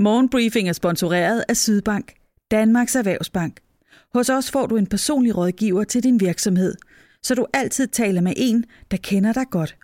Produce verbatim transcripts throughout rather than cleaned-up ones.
Morgenbriefing er sponsoreret af Sydbank, Danmarks Erhvervsbank. Hos os får du en personlig rådgiver til din virksomhed, så du altid taler med en, der kender dig godt.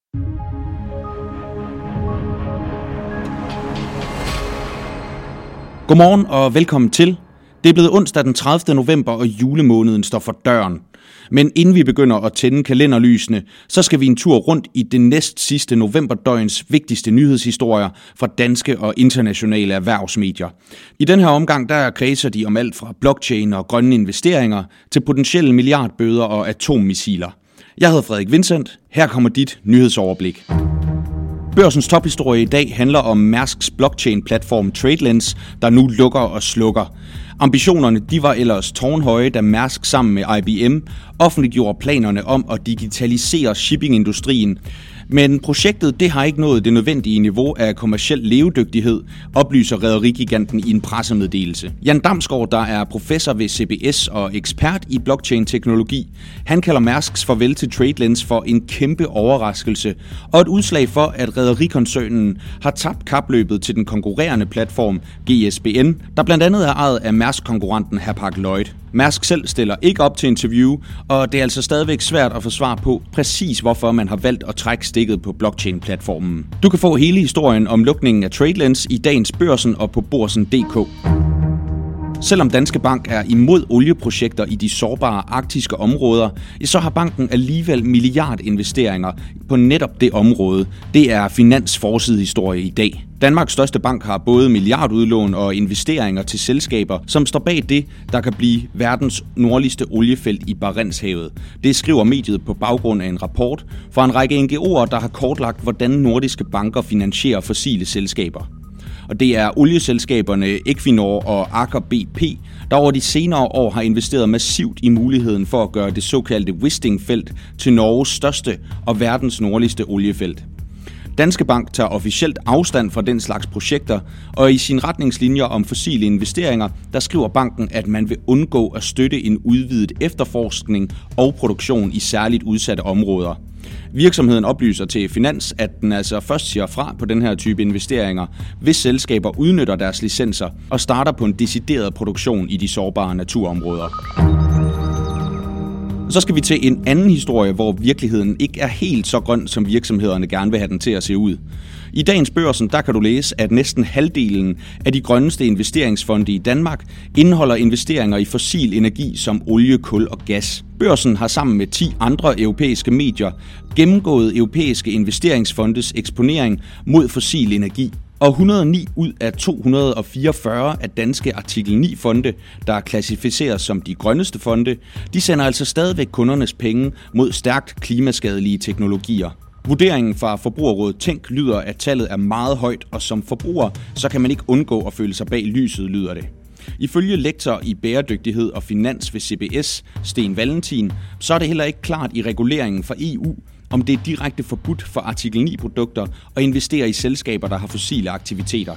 Godmorgen og velkommen til. Det er blevet onsdag den tredivte november, og julemåneden står for døren. Men inden vi begynder at tænde kalenderlysene, så skal vi en tur rundt i det næst sidste novemberdøgns vigtigste nyhedshistorier fra danske og internationale erhvervsmedier. I den her omgang der kredser de om alt fra blockchain og grønne investeringer til potentielle milliardbøder og atommissiler. Jeg hedder Frederik Vincent. Her kommer dit nyhedsoverblik. Børsens tophistorie i dag handler om Mærsks blockchain-platform TradeLens, der nu lukker og slukker. Ambitionerne de var ellers tårnhøje, da Mærsk sammen med I B M offentliggjorde planerne om at digitalisere shippingindustrien. Men projektet det har ikke nået det nødvendige niveau af kommerciel levedygtighed, oplyser rederigiganten i en pressemeddelelse. Jan Damsgaard, der er professor ved C B S og ekspert i blockchain-teknologi, han kalder Mærsks farvel til TradeLens for en kæmpe overraskelse og et udslag for, at rederikoncernen har tabt kapløbet til den konkurrerende platform G S B N, der blandt andet er ejet af Mærsk-konkurrenten Hapag-Lloyd. Mærsk selv stiller ikke op til interview, og det er altså stadigvæk svært at få svar på præcis hvorfor man har valgt at trække stikket på blockchain-platformen. Du kan få hele historien om lukningen af TradeLens i dagens Børsen og på Borsen punktum d k. Selvom Danske Bank er imod olieprojekter i de sårbare arktiske områder, så har banken alligevel milliardinvesteringer på netop det område. Det er Finans forsidehistorie i dag. Danmarks største bank har både milliardudlån og investeringer til selskaber, som står bag det, der kan blive verdens nordligste oliefelt i Barentshavet. Det skriver mediet på baggrund af en rapport fra en række N G O'er, der har kortlagt, hvordan nordiske banker finansierer fossile selskaber. Og det er olieselskaberne Equinor og Aker B P, der over de senere år har investeret massivt i muligheden for at gøre det såkaldte Wisting-felt til Norges største og verdens nordligste oliefelt. Danske Bank tager officielt afstand fra den slags projekter, og i sine retningslinjer om fossile investeringer, der skriver banken, at man vil undgå at støtte en udvidet efterforskning og produktion i særligt udsatte områder. Virksomheden oplyser til Finans, at den altså først siger fra på den her type investeringer, hvis selskaber udnytter deres licenser og starter på en decideret produktion i de sårbare naturområder. Så skal vi til en anden historie, hvor virkeligheden ikke er helt så grøn, som virksomhederne gerne vil have den til at se ud. I dagens Børsen, der kan du læse, at næsten halvdelen af de grønneste investeringsfonde i Danmark indeholder investeringer i fossil energi som olie, kul og gas. Børsen har sammen med ti andre europæiske medier gennemgået europæiske investeringsfondes eksponering mod fossil energi. Og et hundrede og ni ud af to hundrede og fireogfyrre af danske artikel ni fonde, der klassificeres som de grønneste fonde, de sender altså stadigvæk kundernes penge mod stærkt klimaskadelige teknologier. Vurderingen fra Forbrugerrådet Tænk lyder, at tallet er meget højt, og som forbruger, så kan man ikke undgå at føle sig bag lyset, lyder det. Ifølge lektor i bæredygtighed og finans ved C B S, Sten Valentin, så er det heller ikke klart i reguleringen fra E U, om det er direkte forbudt for artikel ni-produkter at investere i selskaber, der har fossile aktiviteter.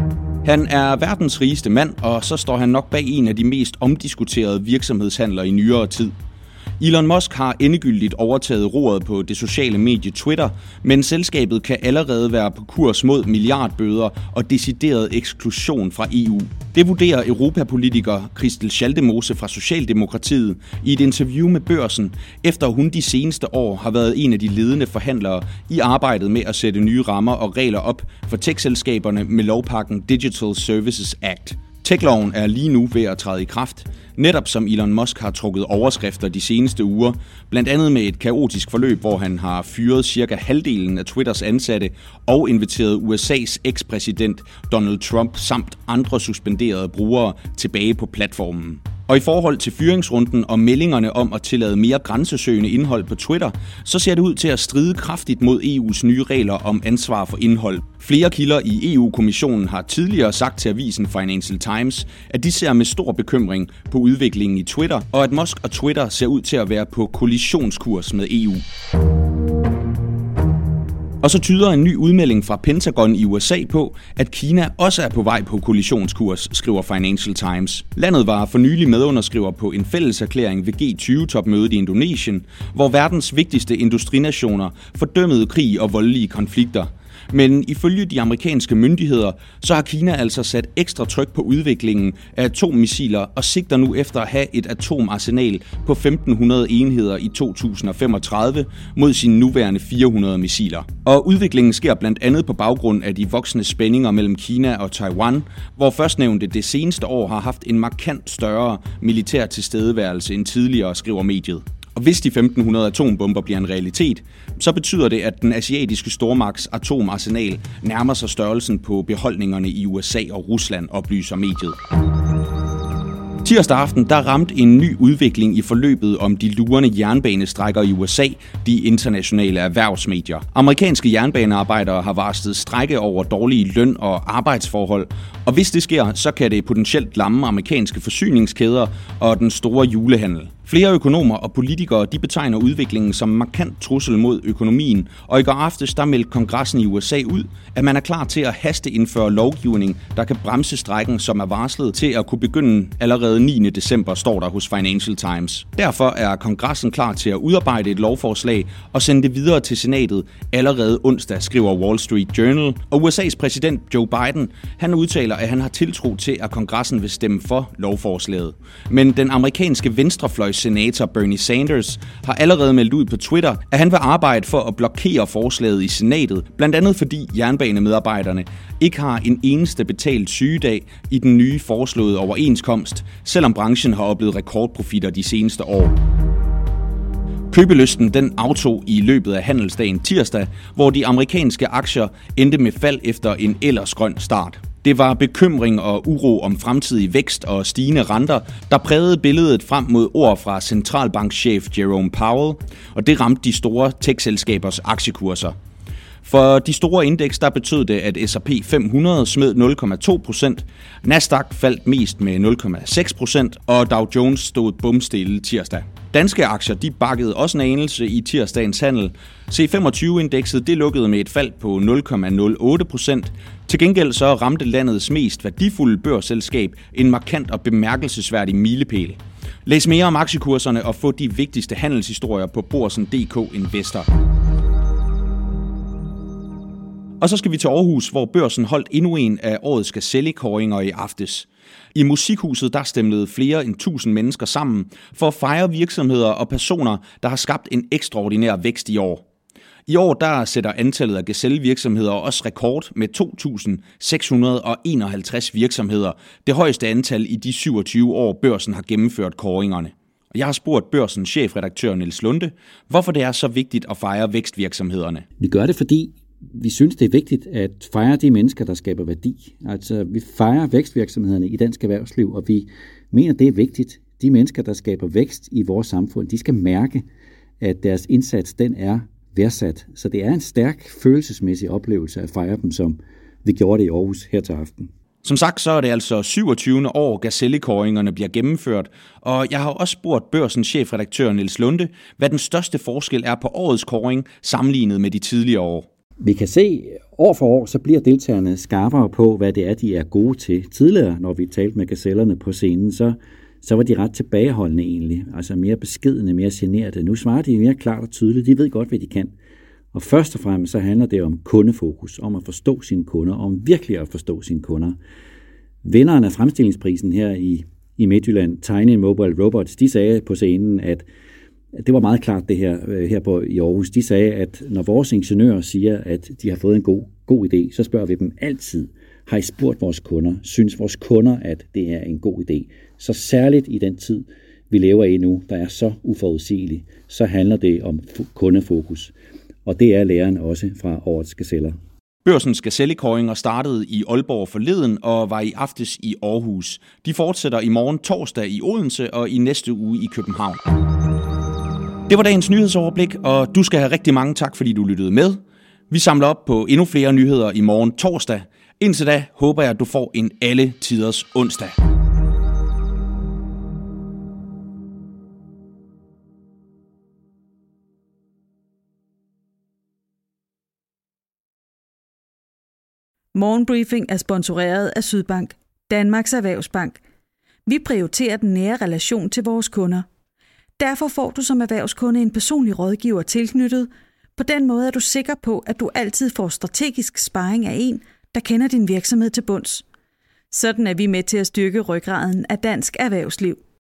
Han er verdens rigeste mand, og så står han nok bag en af de mest omdiskuterede virksomhedshandler i nyere tid. Elon Musk har endegyldigt overtaget roret på det sociale medie Twitter, men selskabet kan allerede være på kurs mod milliardbøder og decideret eksklusion fra E U. Det vurderer europapolitiker Christel Schaldemose fra Socialdemokratiet i et interview med Børsen, efter hun de seneste år har været en af de ledende forhandlere i arbejdet med at sætte nye rammer og regler op for tech-selskaberne med lovpakken Digital Services Act. Tech-loven er lige nu ved at træde i kraft, netop som Elon Musk har trukket overskrifter de seneste uger, blandt andet med et kaotisk forløb, hvor han har fyret cirka halvdelen af Twitters ansatte og inviteret U S A's ekspræsident Donald Trump samt andre suspenderede brugere tilbage på platformen. Og i forhold til fyringsrunden og meldingerne om at tillade mere grænsesøgende indhold på Twitter, så ser det ud til at stride kraftigt mod E U's nye regler om ansvar for indhold. Flere kilder i E U-kommissionen har tidligere sagt til avisen Financial Times, at de ser med stor bekymring på udviklingen i Twitter, og at Musk og Twitter ser ud til at være på kollisionskurs med E U. Og så tyder en ny udmelding fra Pentagon i U S A på, at Kina også er på vej på kollisionskurs, skriver Financial Times. Landet var for nylig medunderskriver på en fælleserklæring ved G tyve-topmødet i Indonesien, hvor verdens vigtigste industrinationer fordømmede krig og voldelige konflikter. Men ifølge de amerikanske myndigheder, så har Kina altså sat ekstra tryk på udviklingen af atommissiler og sigter nu efter at have et atomarsenal på femten hundrede enheder i to tusind og femogtredive mod sine nuværende fire hundrede missiler. Og udviklingen sker blandt andet på baggrund af de voksende spændinger mellem Kina og Taiwan, hvor førstnævnte det seneste år har haft en markant større militær tilstedeværelse end tidligere, skriver mediet. Og hvis de femten hundrede atombomber bliver en realitet, så betyder det, at den asiatiske stormagts atomarsenal nærmer sig størrelsen på beholdningerne i U S A og Rusland, oplyser mediet. Tirsdag aften der ramte en ny udvikling i forløbet om de lurende jernbanestrækker i U S A, de internationale erhvervsmedier. Amerikanske jernbanearbejdere har varslet strejke over dårlige løn- og arbejdsforhold, og hvis det sker, så kan det potentielt lamme amerikanske forsyningskæder og den store julehandel. Flere økonomer og politikere de betegner udviklingen som en markant trussel mod økonomien, og i går aftes der meldte kongressen i U S A ud, at man er klar til at hasteindføre lovgivning, der kan bremse strejken, som er varslet til at kunne begynde allerede niende december, står der hos Financial Times. Derfor er kongressen klar til at udarbejde et lovforslag og sende det videre til senatet allerede onsdag, skriver Wall Street Journal. Og U S A's præsident Joe Biden, han udtaler, at han har tiltro til, at kongressen vil stemme for lovforslaget. Men den amerikanske venstrefløjs senator Bernie Sanders har allerede meldt ud på Twitter, at han vil arbejde for at blokere forslaget i senatet, blandt andet fordi jernbanemedarbejderne ikke har en eneste betalt sygedag i den nye foreslåede overenskomst, selvom branchen har oplevet rekordprofitter de seneste år. Købelysten den aftog i løbet af handelsdagen tirsdag, hvor de amerikanske aktier endte med fald efter en ellers grøn start. Det var bekymring og uro om fremtidig vækst og stigende renter, der prægede billedet frem mod ord fra centralbankchef Jerome Powell, og det ramte de store tech-selskabers aktiekurser. For de store indeks der betød det, at S og P fem hundrede smed nul komma to procent, Nasdaq faldt mest med nul komma seks procent, og Dow Jones stod bumstille tirsdag. Danske aktier de bakkede også en anelse i tirsdagens handel. C femogtyve-indekset det lukkede med et fald på nul komma nul otte procent. Til gengæld så ramte landets mest værdifulde børsselskab en markant og bemærkelsesværdig milepæl. Læs mere om aktiekurserne og få de vigtigste handelshistorier på Borsen punktum d k Investor. Og så skal vi til Aarhus, hvor børsen holdt endnu en af årets gazellekåringer i aftes. I Musikhuset der stemlede flere end tusind mennesker sammen for at fejre virksomheder og personer, der har skabt en ekstraordinær vækst i år. I år der sætter antallet af gazellevirksomheder også rekord med to tusind seks hundrede enoghalvtreds virksomheder, det højeste antal i de syvogtyve år børsen har gennemført kåringerne. Jeg har spurgt børsens chefredaktør Niels Lunde, hvorfor det er så vigtigt at fejre vækstvirksomhederne. Vi gør det, fordi vi synes, det er vigtigt at fejre de mennesker, der skaber værdi. Altså, vi fejrer vækstvirksomhederne i dansk erhvervsliv, og vi mener, det er vigtigt. De mennesker, der skaber vækst i vores samfund, de skal mærke, at deres indsats, den er værdsat. Så det er en stærk følelsesmæssig oplevelse at fejre dem, som vi gjorde det i Aarhus her til aften. Som sagt, så er det altså syvogtyvende år, gazellekåringerne bliver gennemført, og jeg har også spurgt børsens chefredaktør Niels Lunde, hvad den største forskel er på årets kåring sammenlignet med de tidligere år. Vi kan se, år for år, så bliver deltagerne skarpere på, hvad det er, de er gode til. Tidligere, når vi talte med gazellerne på scenen, så, så var de ret tilbageholdende egentlig. Altså mere beskedne, mere generede. Nu svarer de mere klart og tydeligt. De ved godt, hvad de kan. Og først og fremmest så handler det om kundefokus, om at forstå sine kunder, om virkelig at forstå sine kunder. Vinderen af fremstillingsprisen her i, i Midtjylland, Tiny Mobile Robots, de sagde på scenen, at det var meget klart det her, her på, i Aarhus. De sagde, at når vores ingeniører siger, at de har fået en god, god idé, så spørger vi dem altid, har I spurgt vores kunder? Synes vores kunder, at det er en god idé? Så særligt i den tid, vi lever i nu, der er så uforudsigelig, så handler det om kundefokus. Og det er læren også fra årets gazeller. Børsens gazellekåringer startede i Aalborg forleden og var i aftes i Aarhus. De fortsætter i morgen torsdag i Odense og i næste uge i København. Det var dagens nyhedsoverblik, og du skal have rigtig mange tak, fordi du lyttede med. Vi samler op på endnu flere nyheder i morgen torsdag. Indtil da håber jeg, at du får en alle tiders onsdag. Morgenbriefing er sponsoreret af Sydbank, Danmarks Erhvervsbank. Vi prioriterer den nære relation til vores kunder. Derfor får du som erhvervskunde en personlig rådgiver tilknyttet, På den måde er du sikker på, at du altid får strategisk sparring af en, der kender din virksomhed til bunds. Sådan er vi med til at styrke ryggraden af dansk erhvervsliv.